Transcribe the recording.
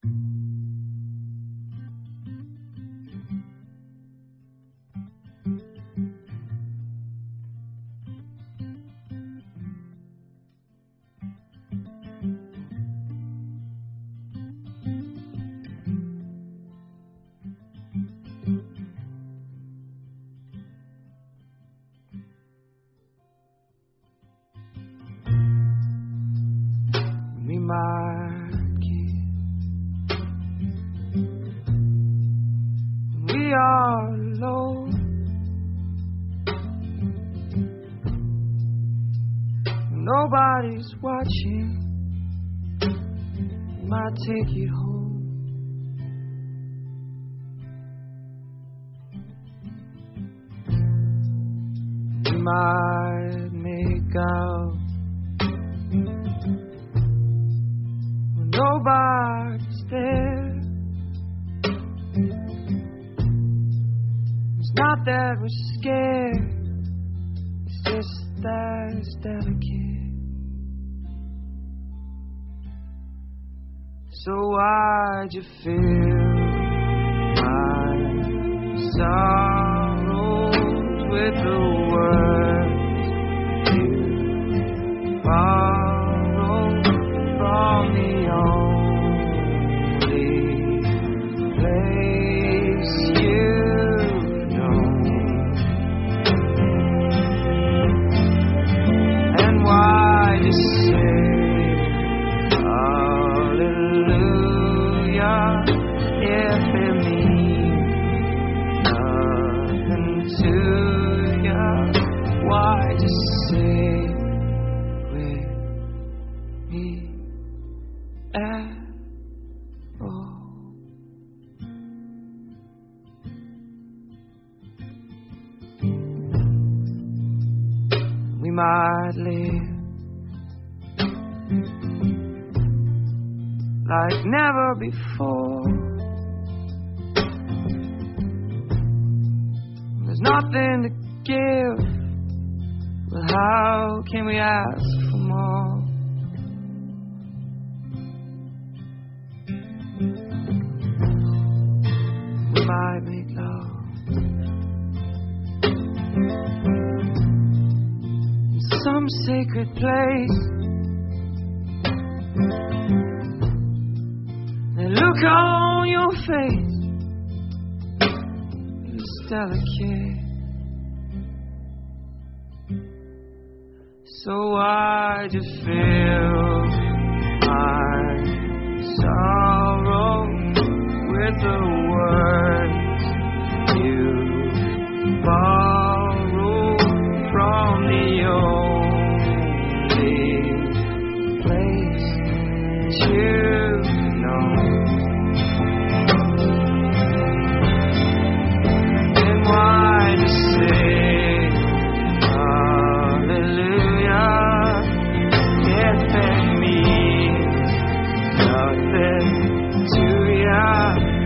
We might give. We are alone. Nobody's watching. We might take it home. We might make out. Nobody's there. It's not that we're scared, it's just that it's delicate. So why'd you fill my sorrows with the words you borrowed from the we might live like never before. There's nothing to give, but how can we ask for more? We might make love in some sacred place. The look on your face is delicate. So why'd you fill my sorrow with the words you borrowed from the only place you know? And why'd you say hallelujah if it means nothing to ya?